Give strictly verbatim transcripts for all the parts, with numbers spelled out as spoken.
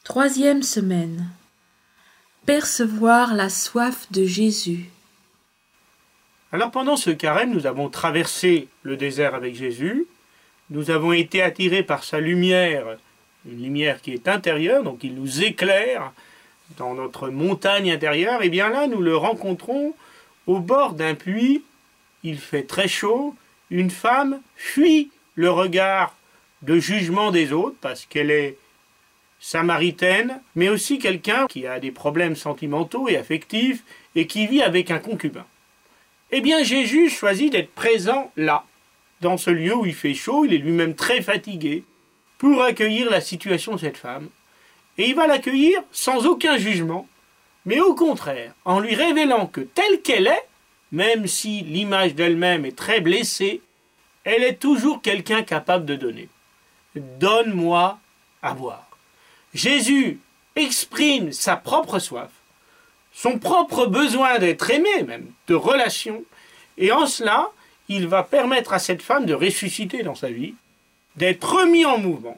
Troisième semaine. Percevoir la soif de Jésus. Alors pendant ce carême, nous avons traversé le désert avec Jésus, nous avons été attirés par sa lumière, une lumière qui est intérieure, donc il nous éclaire dans notre montagne intérieure, et bien là nous le rencontrons au bord d'un puits, il fait très chaud, une femme fuit le regard de jugement des autres parce qu'elle est samaritaine, mais aussi quelqu'un qui a des problèmes sentimentaux et affectifs et qui vit avec un concubin. Eh bien, Jésus choisit d'être présent là, dans ce lieu où il fait chaud, il est lui-même très fatigué, pour accueillir la situation de cette femme. Et il va l'accueillir sans aucun jugement, mais au contraire, en lui révélant que telle qu'elle est, même si l'image d'elle-même est très blessée, elle est toujours quelqu'un capable de donner. Donne-moi à boire. Jésus exprime sa propre soif, son propre besoin d'être aimé, même, de relation, et en cela, il va permettre à cette femme de ressusciter dans sa vie, d'être remis en mouvement.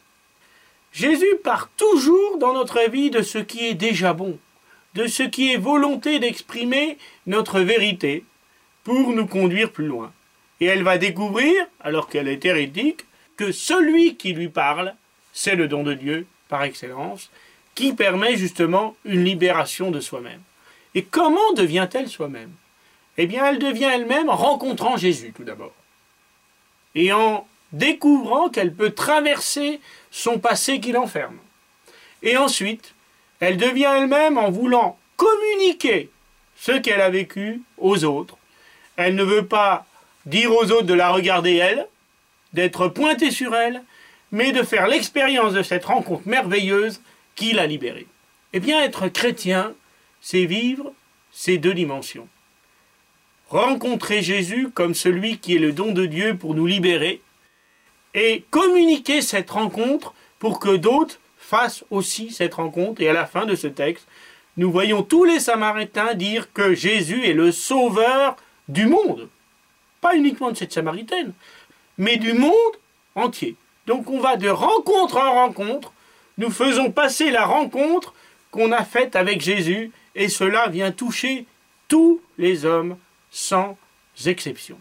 Jésus part toujours dans notre vie de ce qui est déjà bon, de ce qui est volonté d'exprimer notre vérité pour nous conduire plus loin. Et elle va découvrir, alors qu'elle est hérétique, que celui qui lui parle, c'est le don de Dieu, par excellence, qui permet justement une libération de soi-même. Et comment devient-elle soi-même? Eh bien, elle devient elle-même en rencontrant Jésus, tout d'abord. Et en découvrant qu'elle peut traverser son passé qui l'enferme. Et ensuite, elle devient elle-même en voulant communiquer ce qu'elle a vécu aux autres. Elle ne veut pas dire aux autres de la regarder elle, d'être pointée sur elle, mais de faire l'expérience de cette rencontre merveilleuse qui l'a libérée. Eh bien, être chrétien, c'est vivre ces deux dimensions. Rencontrer Jésus comme celui qui est le don de Dieu pour nous libérer, et communiquer cette rencontre pour que d'autres fassent aussi cette rencontre. Et à la fin de ce texte, nous voyons tous les Samaritains dire que Jésus est le sauveur du monde. Pas uniquement de cette Samaritaine, mais du monde entier. Donc on va de rencontre en rencontre, nous faisons passer la rencontre qu'on a faite avec Jésus, et cela vient toucher tous les hommes, sans exception.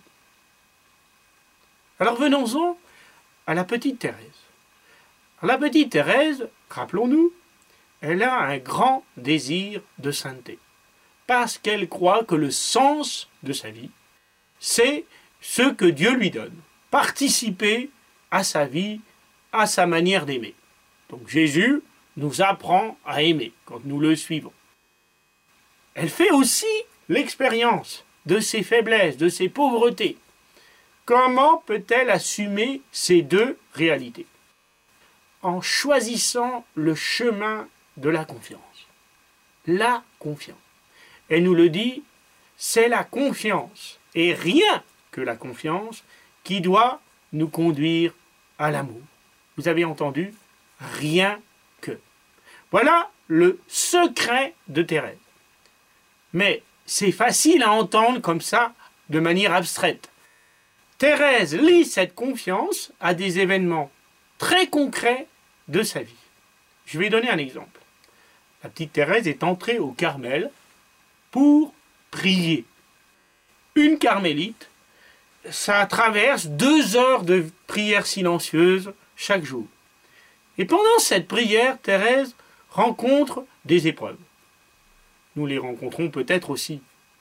Alors venons-en à la petite Thérèse. La petite Thérèse, rappelons-nous, elle a un grand désir de sainteté, parce qu'elle croit que le sens de sa vie, c'est ce que Dieu lui donne, participer à sa vie, à sa manière d'aimer. Donc Jésus nous apprend à aimer quand nous le suivons. Elle fait aussi l'expérience de ses faiblesses, de ses pauvretés. Comment peut-elle assumer ces deux réalités? En choisissant le chemin de la confiance. La confiance. Elle nous le dit, c'est la confiance, et rien que la confiance, qui doit nous conduire à l'amour. Vous avez entendu? Rien que. Voilà le secret de Thérèse. Mais c'est facile à entendre comme ça, de manière abstraite. Thérèse lie cette confiance à des événements très concrets de sa vie. Je vais donner un exemple. La petite Thérèse est entrée au Carmel pour prier. Une carmélite, ça traverse deux heures de prière silencieuse chaque jour. Et pendant cette prière, Thérèse rencontre des épreuves. Nous les rencontrons peut-être aussi.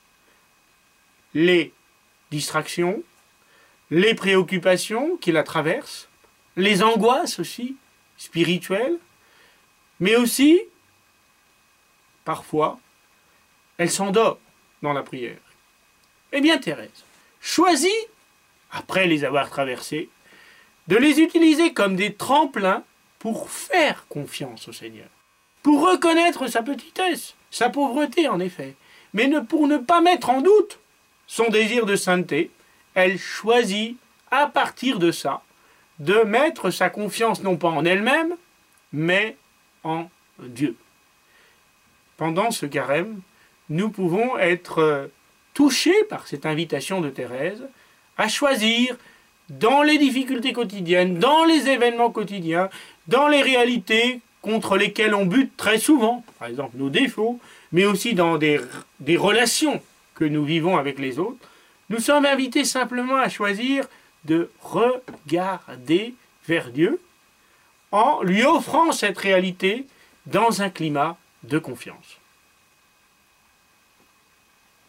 Les distractions, les préoccupations qui la traversent, les angoisses aussi, spirituelles, mais aussi, parfois, elle s'endort dans la prière. Eh bien, Thérèse choisit, après les avoir traversées, de les utiliser comme des tremplins pour faire confiance au Seigneur, pour reconnaître sa petitesse, sa pauvreté en effet, mais ne, pour ne pas mettre en doute son désir de sainteté, elle choisit à partir de ça de mettre sa confiance non pas en elle-même, mais en Dieu. Pendant ce carême, nous pouvons être touchés par cette invitation de Thérèse à choisir dans les difficultés quotidiennes, dans les événements quotidiens, dans les réalités contre lesquels on bute très souvent, par exemple nos défauts, mais aussi dans des, des relations que nous vivons avec les autres, nous sommes invités simplement à choisir de regarder vers Dieu en lui offrant cette réalité dans un climat de confiance.